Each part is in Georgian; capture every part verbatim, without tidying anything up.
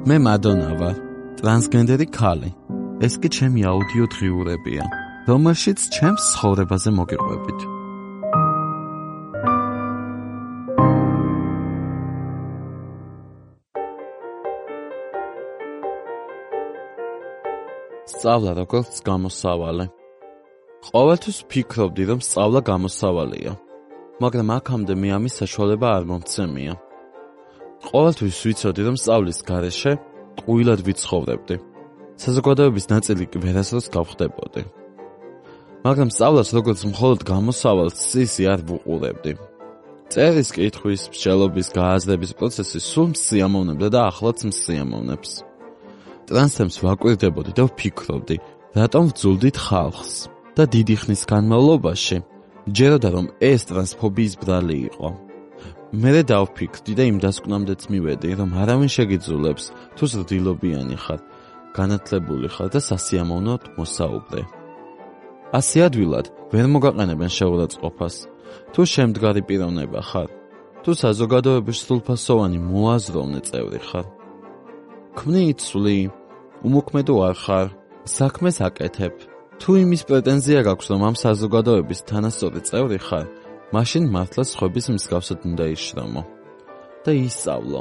მე მადონა ვარ, ტრანსგენდერი ქალი. ეს კი ჩემი აუდიო დღიურებია, რომელშიც ჩემს ცხოვრებაზე მოგიყვებით. სწავლა როგორც გამოსავალი. ყოველთვის ვფიქრობდი, რომ სწავლა გამოსავალია, მაგრამ აქამდე მე ამის საშუალება არ მომცემია. ყოველთვის ვიცოდი, რომ სწავლის გარეშე ტყუილად ვიცხოვრებდი. საზოგადოების ნაწილი კი ვერასდროს გავხდებოდი. მაგრამ სწავლას როგორც მხოლოდ გამოსავალს წისი არ ვუყურებდი. წერის, კითხვის, მსჯელობის, გააზრების პროცესი სულ მსიამოვნებდა და ახლაც მსიამოვნებს. ტრანსთემს ვაკვირდებოდი და ვფიქრობდი, რატომ ვძულდით ხალხს და დიდი ხნის განმავლობაში ჯეროდა, რომ ეს ტრანსფობიის ბრალი იყო. მერე დავფიქრდი და იმ დასკვნამდეც მივედი, რომ არავინ შეგიძულებს, თუ ზრდილობიანი ხარ, განათლებული ხარ და სასიამოვნოდ მოსაუბრე. ასე ადვილად ვერ მოგაყენებენ შეურაცხყოფას, თუ შემდგარი პიროვნება ხარ, თუ საზოგადოების სრულფასოვანი მოაზროვნე წევრი ხარ. ქმნი იცვლი, უმოქმედო არ ხარ, საქმეს აკეთებ. თუ იმის პრეტენზია გაქვს, რომ ამ საზოგადოების თანასწორი წევრი ხარ, მაშინ მართლა სხვების მსგავსად უნდა იშრომო და ისწავლო.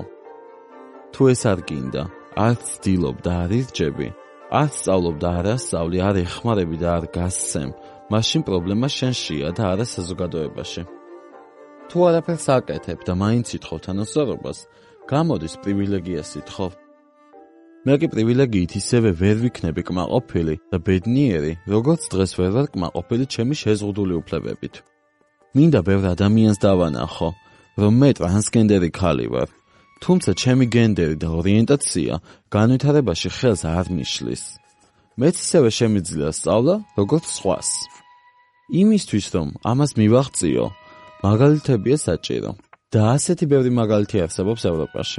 თუ ეს არ გინდა, არ ცდილობ და არ ირჯები, არ სწავლობ და არ ასწავლი, არ ეხმარები და არ გასცემ, მაშინ პრობლემა შენშია და არა საზოგადოებაში. თუ არაფერს აკეთებ და მაინც ითხოვ თანასწორობას, გამოდის პრივილეგიას ითხოვ. მე კი პრივილეგიით ისევე ვერ ვიქნები კმაყოფილი და ბედნიერი, როგორც დღეს ვერ ვარ კმაყოფილი ჩემი შეზღუდული უფლებებით. მინდა ბევრ ადამიანს დავანახო, რომ მე ტრანსგენდერი ქალი ვარ, თუმცა ჩემი გენდერი და ორიენტაცია განვითარებაში ხელს არ მიშლის. მეც ისევე შემიძლია სწავლა, როგორც სხვას. იმისთვის, რომ ამას მივაღწიო, მაგალითებია საჭირო და ასეთი ბევრი მაგალითი არსებობს ევროპაში.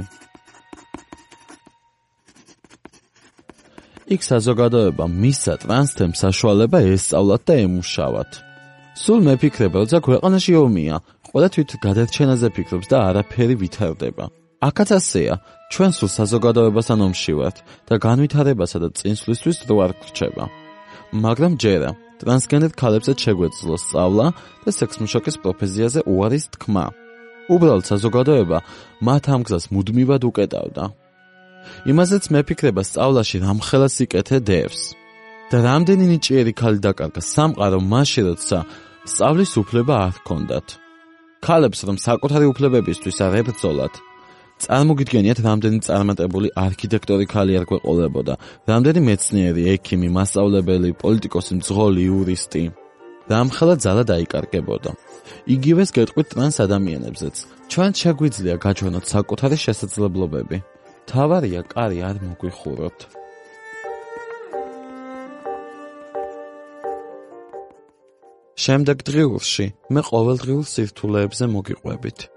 იქ საზოგადოება მისცა ტრანსთემს საშუალება ესწავლათ და ემუშავათ. სულ მეფიქრება, როცა ქვეყანაში ომია, ყველა თვით გადარჩენაზე ფიქრობს და არაფერი ვითარდება. აქაც ასეა, ჩვენ სულ საზოგადოებასთან ომში ვართ და განვითარებასა და წინსვლისთვის დრო არ გრჩება. მაგრამ ჯერა, ტრანსგენდერ ქალებსაც შეგვეძლო სწავლა და სექსმუშაკის პროფესიაზე უარის თქმა. უბრალოდ საზოგადოება მათ ამ გზას მუდმივად უკეტავდა. იმაზეც მეფიქრება სწავლაში რამხელა სიკეთე დევს. და რამდენი ნიჭიერი ქალი დაკარგა სამყარო მაშინ, როცა სწავლის უფლება არ ჰქონდათ. ქალებს რომ საკუთარი უფლებებისთვის არ ებრძოლათ, წარმოგიდგენიათ, რამდენი წარმატებული არქიტექტორი ქალი არ გვეყოლებოდა, რამდენი მეცნიერი, ექიმი, მასწავლებელი, პოლიტიკოსი, მძღოლი, იურისტი. რამხელა ძალა დაიკარგებოდა. იგივეს გეტყვით ტრანს ადამიანებზეც. ჩვენ შეგვიძლია გაჩვენოთ საკუთარი შესაძლებლობები. თავარია კარი არ მოგვიხუროთ. შემდეგ დღიურში მე ყოველდღიურ სირთულეებზე მოგიყვებით.